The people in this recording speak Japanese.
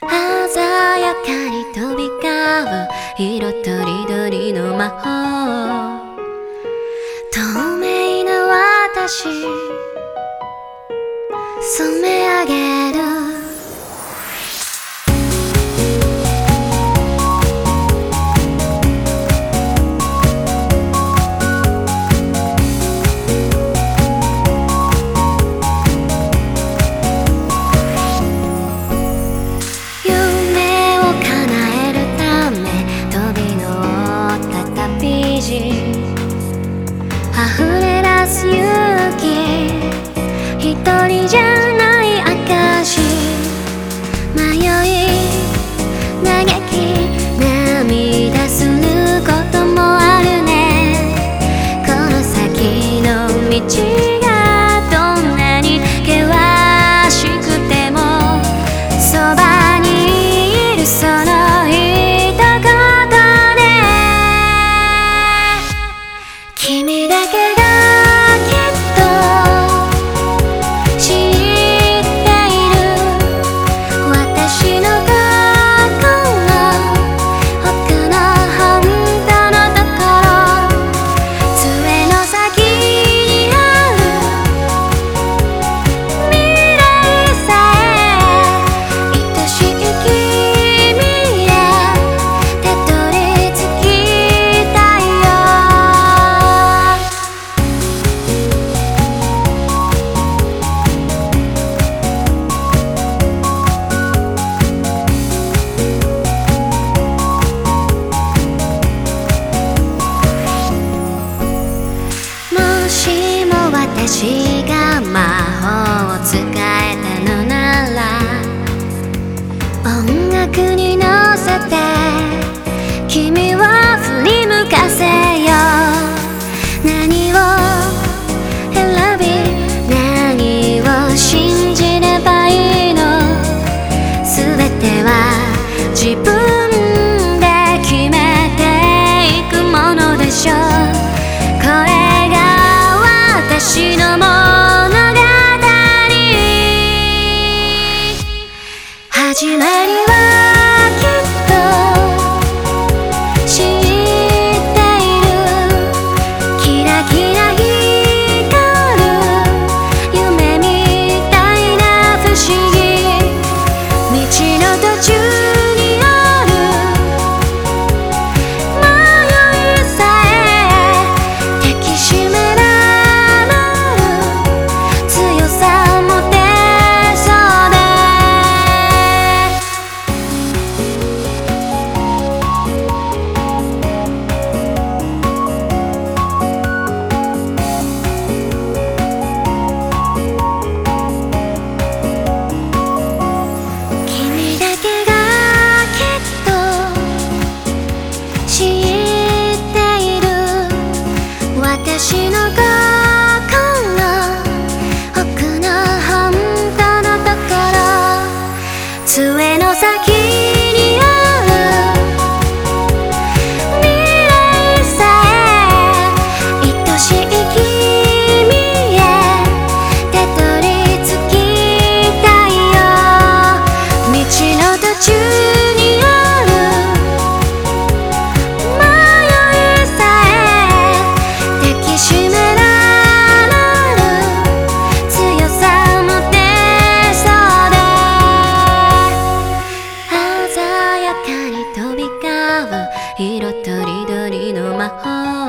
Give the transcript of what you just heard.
鮮やかに飛び交う色とりどりの魔法、透明な私染め上げる。溢れ出す勇気、一人じゃない証、迷い嘆き涙することもあるね。この先の道がどんなに険しくてもそばにいる、その一言で君だけ私が魔法を使えたのなら、音楽に乗せて君を振り向かせよう。何を選び何を信じればいいの、全ては自分で決めていくものでしょう。これが私の物語、始まりはきっと知っている。キラキラ光る夢みたいな不思議、道の途中にある迷いさえ抱きしめら私の心奥の本当のところ、杖の先にある未来さえ愛しい君へたどり着きたいよ。道の途中にある色とりどりの魔法。